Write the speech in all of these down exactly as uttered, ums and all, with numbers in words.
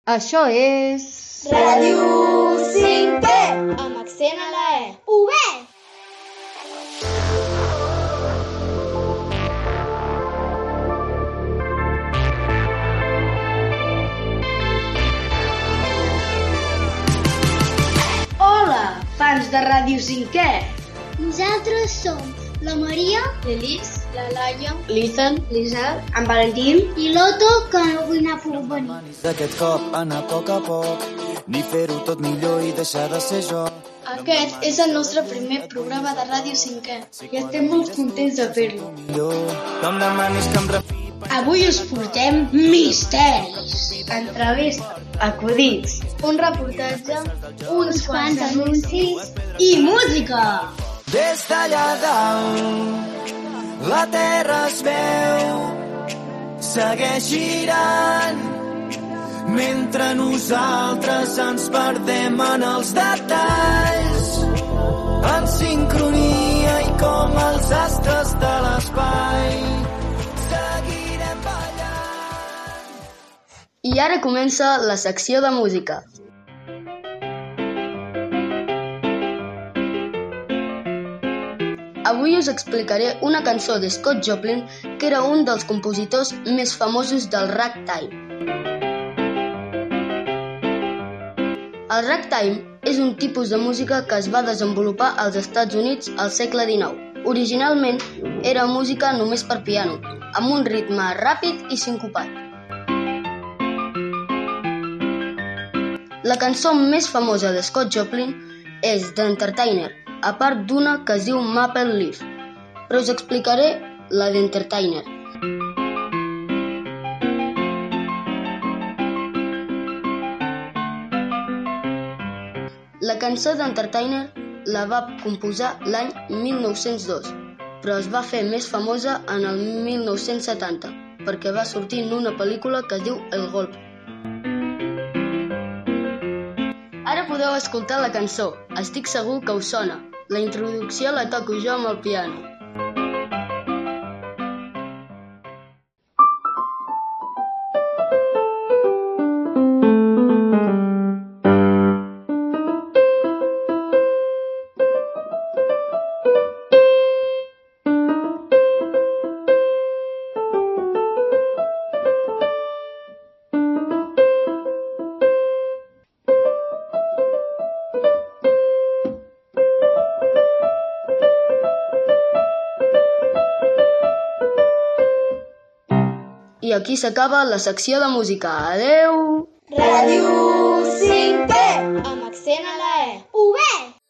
Això és... Ràdio cinc P, amb accent a la E. U B! Hola, fans de Ràdio cinc P! Nosaltres som la Maria, l'Elis, la Laia, l'Ethan, l'Isaac, en Valentín i l'Otto, que no avui n'ha pogut venir. D'aquest cop anar a poc a poc, ni fer-ho tot millor i deixar de ser jo. Aquest és el nostre primer programa de Ràdio cinc P i estem molt contents de fer-lo. No em demanis que em refi... Avui us portem misteris, entrevistes, acudits, Un reportatge, Uns quants anuncis i música. Des d'allà dalt, la terra es veu, segueix girant, mentre nosaltres ens perdem en els detalls, en sincronia i com els astres de l'espai, seguirem ballant. I ara comença la secció de música. Avui us explicaré una cançó de Scott Joplin que era un dels compositors més famosos del ragtime. El ragtime és un tipus de música que es va desenvolupar als Estats Units al segle dinou. Originalment era música només per piano, amb un ritme ràpid i sincopat. La cançó més famosa de Scott Joplin és The Entertainer, a part d'una que es diu Maple Leaf, però us explicaré la d'Entertainer. La cançó d'Entertainer la va composar l'any mil nou-cents dos, però es va fer més famosa en el mil nou-cents setanta, perquè va sortir en una pel·lícula que es diu El Golpe. Ara podeu escoltar la cançó, estic segur que us sona. La introducció la toco jo amb el piano. I aquí s'acaba la secció de música. Adeu! Ràdio cinc P, amb accent a la E. U B!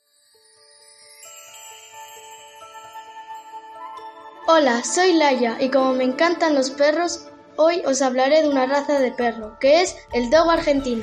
Hola, soy Laia y como me encantan los perros, hoy os hablaré de una raza de perro, que es el dogo argentino.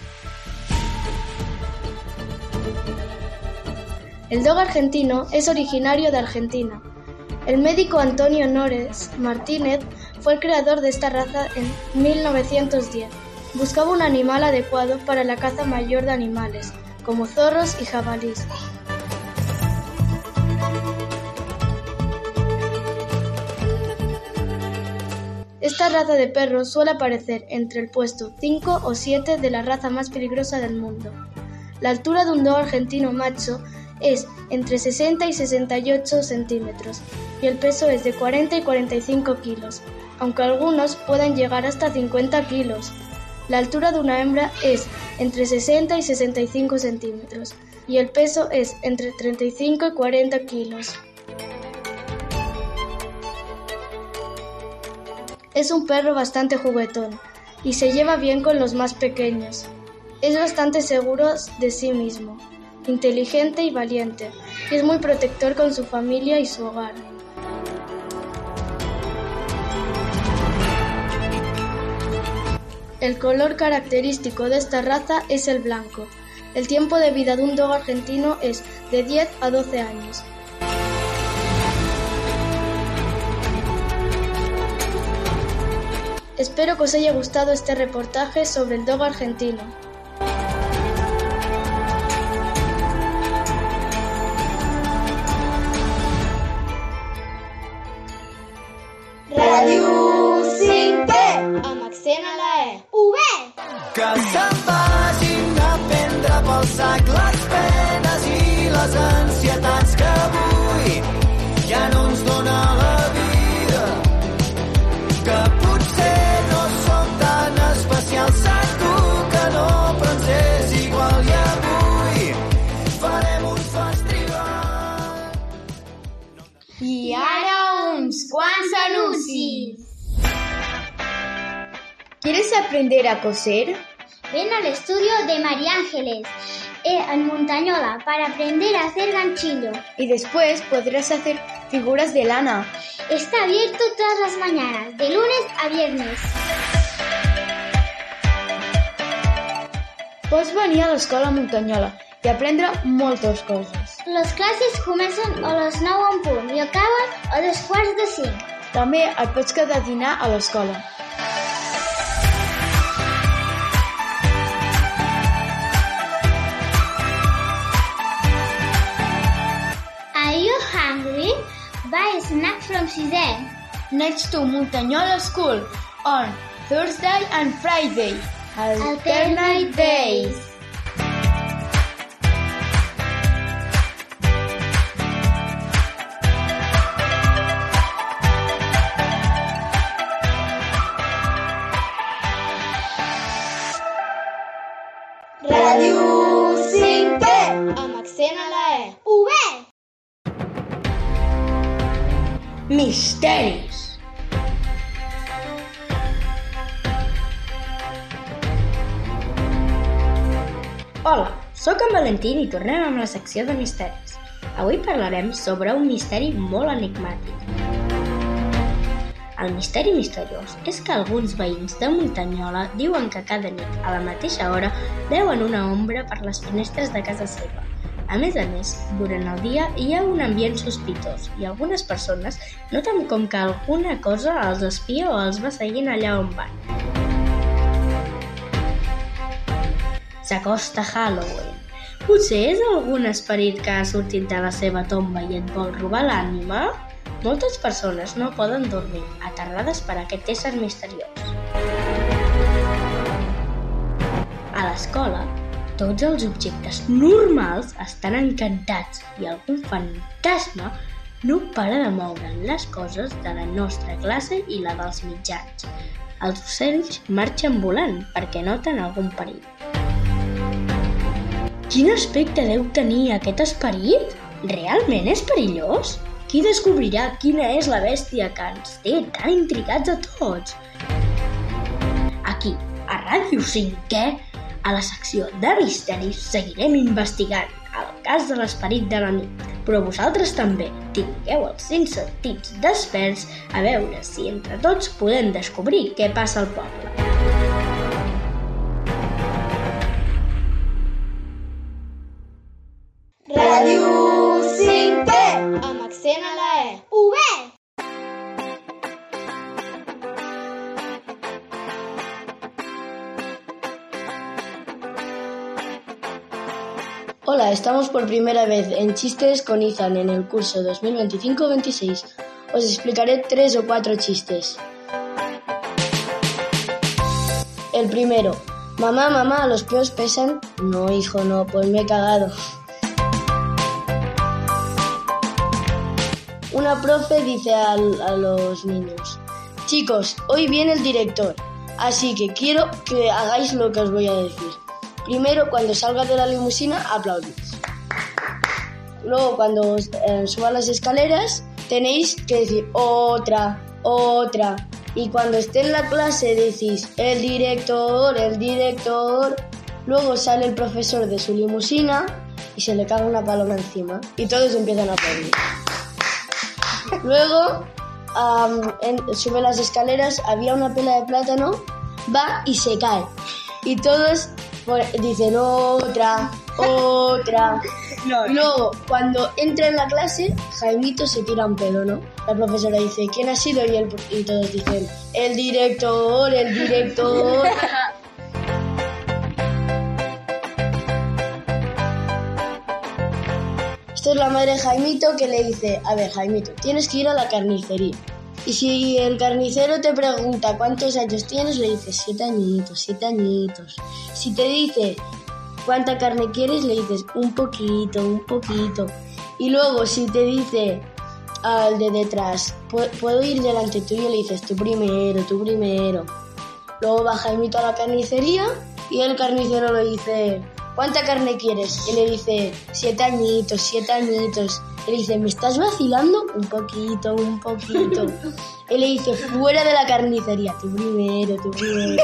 El dogo argentino es originario de Argentina. El médico Antonio Nores Martínez fue el creador de esta raza en mil novecientos diez. Buscaba un animal adecuado para la caza mayor de animales, como zorros y jabalíes. Esta raza de perros suele aparecer entre el puesto cinco o siete de la raza más peligrosa del mundo. La altura de un dogo argentino macho es entre sesenta y sesenta y ocho centímetros y el peso es de cuarenta y cuarenta y cinco kilos, aunque algunos pueden llegar hasta cincuenta kilos. La altura de una hembra es entre sesenta y sesenta y cinco centímetros y el peso es entre treinta y cinco y cuarenta kilos. Es un perro bastante juguetón y se lleva bien con los más pequeños. Es bastante seguro de sí mismo, inteligente y valiente, y es muy protector con su familia y su hogar. El color característico de esta raza es el blanco. El tiempo de vida de un dogo argentino es de diez a doce años. Espero que os haya gustado este reportaje sobre el dogo argentino. Ràdio cinc P, Amb accent a la E. U B! que se'n vagin a prendre pel sac les penes i les ansietats que avui ja no ens dona la vida, que potser no som tan especials, sap tu que no, però ens és igual i avui farem un festival. I ara uns quants anuncis. ¿Quieres aprender a coser? Ven al estudio de María Ángeles en Montañola para aprender a hacer ganchillo. Y después podrás hacer figuras de lana. Está abierto todas las mañanas, de lunes a viernes. Pots venir a l'escola Muntanyola i aprendre moltes coses. Les classes comencen a les nou en punt i acaben a dos quarts de cinc. També et pots quedar a dinar a l'escola. Are you hungry? Buy a snack from Cizanne. Next to Muntanyola School on Thursday and Friday. Alternate days. Ràdio cinc P. Amb accent a la E. Ho ve! Misteris. Hola, sóc en Valentín i tornem amb la secció de misteris. Avui parlarem sobre un misteri molt enigmàtic. El misteri misteriós és que alguns veïns de Muntanyola diuen que cada nit, a la mateixa hora, veuen una ombra per les finestres de casa seva. A més a més, durant el dia hi ha un ambient sospitós i algunes persones noten com que alguna cosa els espia o els va seguint allà on van. S'acosta Halloween. Potser és algun esperit que ha sortit de la seva tomba i et vol robar l'ànima? Moltes persones no poden dormir, aterrades per aquest ésser misteriós. A l'escola, tots els objectes normals estan encantats i algun fantasma no para de moure les coses de la nostra classe i la dels mitjans. Els ocells marxen volant perquè noten algun perill. Quin aspecte deu tenir aquest esperit? Realment és perillós? Qui descobrirà quina és la bèstia que ens té tan intrigats a tots? Aquí, a Ràdio cinc P, a la secció de misteris, seguirem investigant el cas de l'esperit de la nit. Però vosaltres també tingueu els cinc sentits desperts a veure si entre tots podem descobrir què passa al poble. Ràdio cinc P. Amb accent a la E. Ho ve! Hola, estamos por primera vez en Chistes con Izan en el curso dos mil veinticinco veintiséis. Os explicaré tres o cuatro chistes. El primero. Mamá, mamá, ¿los peos pesan? No, hijo, no, pues me he cagado. Una profe dice al, a los niños: chicos, hoy viene el director, así que quiero que hagáis lo que os voy a decir. Primero, cuando salga de la limusina, aplaudís. Luego, cuando eh, suba las escaleras, tenéis que decir otra, otra. Y cuando esté en la clase decís el director, el director. Luego sale el profesor de su limusina y se le caga una paloma encima. Y todos empiezan a aplaudir. Luego, um, en, sube las escaleras, había una pela de plátano, va y se cae. Y todos pues, dicen otra, otra. No, y luego, cuando entra en la clase, Jaimito se tira un pedo, ¿no? La profesora dice, ¿quién ha sido? Y, el, y todos dicen, el director, el director. Esto es la madre de Jaimito que le dice, a ver, Jaimito, tienes que ir a la carnicería. Y si el carnicero te pregunta cuántos años tienes, le dices siete añitos, siete añitos. Si te dice cuánta carne quieres, le dices un poquito, un poquito. Y luego si te dice al de detrás, ¿puedo ir delante tuyo? Le dices tú primero, tú primero. Luego va Jaimito a la carnicería y el carnicero le dice, ¿cuánta carne quieres? Y le dice, siete añitos, siete añitos. Y le dice, ¿me estás vacilando? Un poquito, un poquito. Y le dice, fuera de la carnicería, tú primero, tú primero.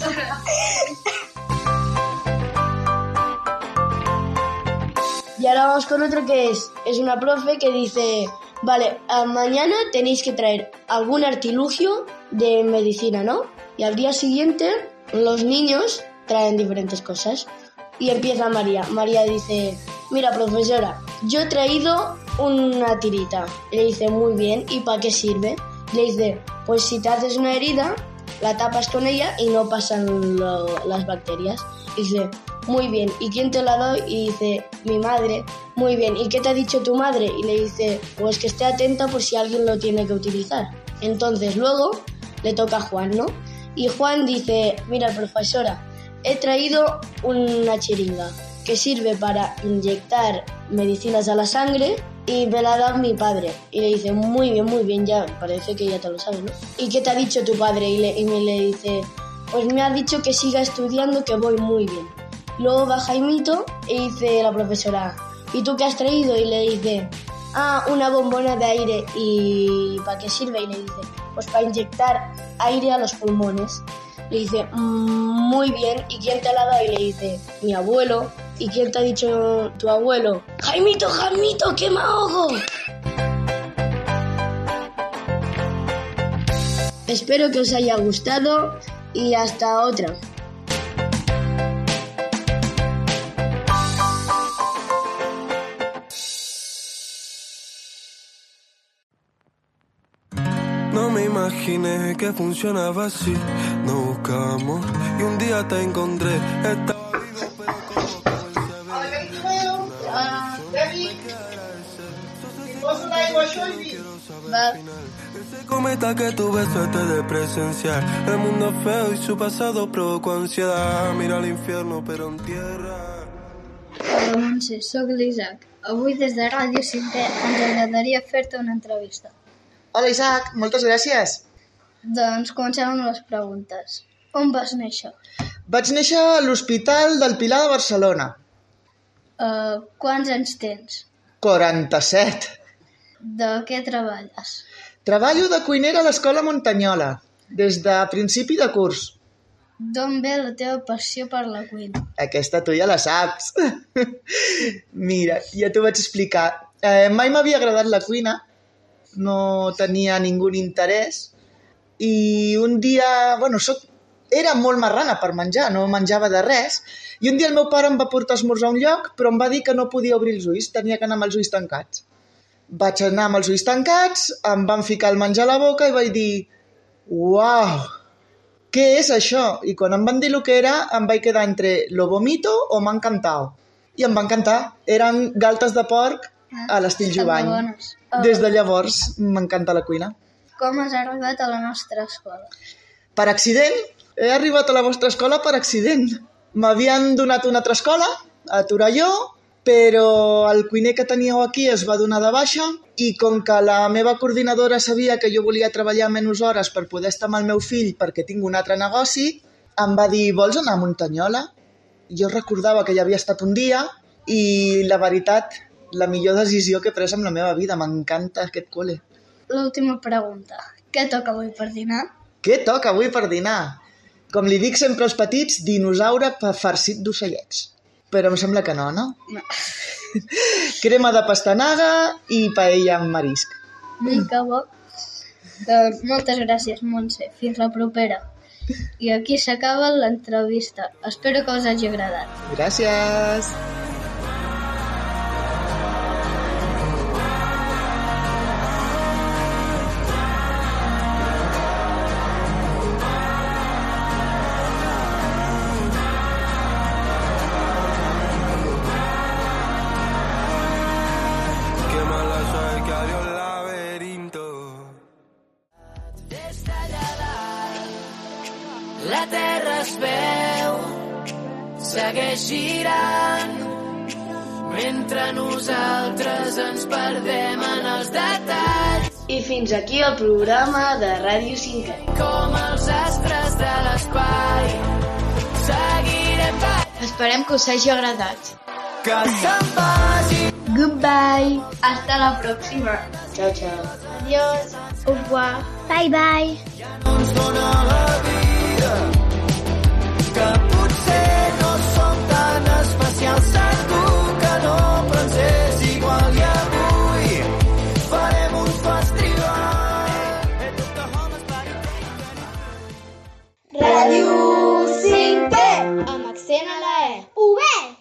Y ahora vamos con otro que es, es una profe que dice, vale, mañana tenéis que traer algún artilugio de medicina, ¿no? Y al día siguiente los niños traen diferentes cosas. Y empieza María. María dice, mira, profesora, yo he traído una tirita. Le dice, muy bien, ¿y para qué sirve? Le dice, pues si te haces una herida, la tapas con ella y no pasan lo, las bacterias. Dice, muy bien, ¿y quién te la doy? Y dice, mi madre. Muy bien, ¿y qué te ha dicho tu madre? Y le dice, pues que esté atenta por si alguien lo tiene que utilizar. Entonces luego le toca a Juan, ¿no? Y Juan dice, mira, profesora, he traído una chiringa que sirve para inyectar medicinas a la sangre y me la da mi padre. Y le dice, muy bien, muy bien, ya parece que ya te lo sabes, ¿no? ¿Y qué te ha dicho tu padre? Y, le, y me le dice, pues me ha dicho que siga estudiando, que voy muy bien. Luego va Jaimito y dice la profesora, ¿y tú qué has traído? Y le dice, ah, una bombona de aire. ¿Y para qué sirve? Y le dice, pues para inyectar aire a los pulmones. Le dice, mmm, muy bien, ¿y quién te la da? Y le dice, mi abuelo. ¿Y quién te ha dicho tu abuelo? Jaimito, Jaimito, que me ahogo. Espero que os haya gustado y hasta otra. No me imaginé que funcionaba así. No buscaba amor y un día te encontré. Estaba vivo pero como comencé a ver. Ese cometa que tuve suerte de presenciar. El mundo es feo y su pasado provocó ansiedad. Mira el infierno però en tierra. Hola Montse, soc l'Isaac. Avui des de Ràdio cinquè ens agradaria fer-te una entrevista. Hola Isaac, moltes gràcies. Doncs comencem amb les preguntes. On vas néixer? Vaig néixer a l'Hospital del Pilar de Barcelona. Uh, quants anys tens? quaranta-set. De què treballes? Treballo de cuinera a l'Escola Muntanyola, des de principi de curs. D'on ve la teva passió per la cuina? Aquesta tu ja la saps. Mira, ja t'ho vaig explicar. Eh, mai m'havia agradat la cuina, no tenia ningú interès i un dia, bueno, soc, era molt marrana per menjar, no menjava de res, i un dia el meu pare em va portar a esmorzar a un lloc, però em va dir que no podia obrir els ulls, tenia que anar amb els ulls tancats. Vaig anar amb els ulls tancats, em van ficar el menjar a la boca i vaig dir, uau, què és això? I quan em van dir el que era, em vaig quedar entre lo vomito o m'ha encantat. I em va encantar, eren galtes de porc a l'estil Jubany. Des de llavors m'encanta la cuina. Com has arribat a la nostra escola? Per accident. He arribat a la vostra escola per accident. M'havien donat una altra escola, a Torelló, però el cuiner que teníeu aquí es va donar de baixa i com que la meva coordinadora sabia que jo volia treballar menys hores per poder estar amb el meu fill perquè tinc un altre negoci, em va dir, vols anar a Muntanyola? Jo recordava que ja havia estat un dia i la veritat, la millor decisió que he pres en la meva vida. M'encanta aquest col·le. L'última pregunta. Què toca avui per dinar? Què toca avui per dinar? Com li dic sempre als petits, dinosaure farcit d'ocellets. Però em sembla que no, no? No. Crema de pastanaga i paella amb marisc. Mm, que bo. Doncs moltes gràcies, Montse. Fins la propera. I aquí s'acaba l'entrevista. Espero que us hagi agradat. Gràcies. segueix girant mentre nosaltres ens perdem en els detalls. I fins aquí el programa de Ràdio cinc E. Com els astres de l'espai, seguirem ballant. Esperem que us hagi agradat. Que se'n vagi. Goodbye. Hasta la pròxima. Ciao, ciao. Adiós. Au revoir. Bye, bye. Ja no ens dóna la vida.